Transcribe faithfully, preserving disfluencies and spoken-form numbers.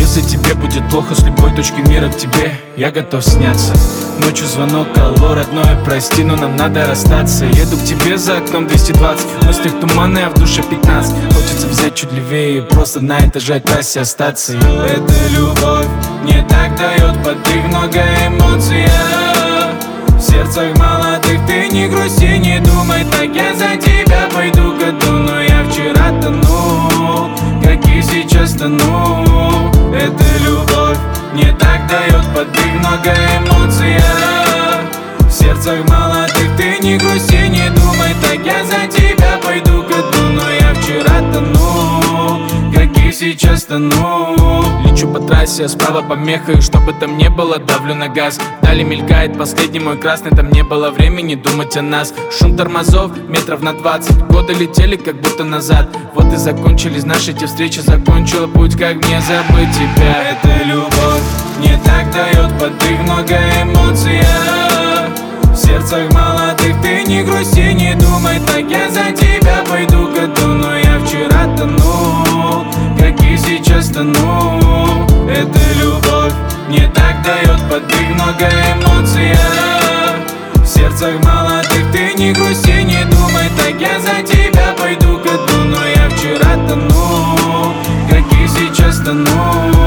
Если тебе будет плохо с любой точки мира к тебе я готов сняться. Ночью звонок, алло, родное, прости, но нам надо расстаться. Еду к тебе, за окном двести двадцать, в мыслях туманы, а в душе пятнадцать. Хочется взять чуть левее и просто на этой же трассе остаться. Эта любовь не так дает подвиг, много эмоций. В сердцах молодых ты не грусти, не думай так, я за тебя пойду ко дну. Но я вчера тонул, как и сейчас тону. Эта любовь не так дает подвиг, много эмоций. В сердцах молодых ты не грусти, не думай так, я за тебя пойду ко дну. Но я вчера тонул, как и сейчас тону. Лечу по трассе, а справа помеха, и что бы там ни было, давлю на газ. Вдали мелькает последний мой красный, там не было времени думать о нас. Шум тормозов метров на двадцать, годы летели как будто назад. Вот и закончились наши те встречи, закончила путь, как мне забыть тебя. Эта любовь не так дает подвиг, много эмоций. В сердцах молодых ты не грусти, не думай так, я за тебя пойду ко дну. Но я вчера тонул, как и сейчас тону. Эта любовь не так дает подвиг, много эмоций. В сердцах молодых ты не грусти, не думай так, я за тебя пойду ко дну. Но я вчера тонул, как и сейчас тону.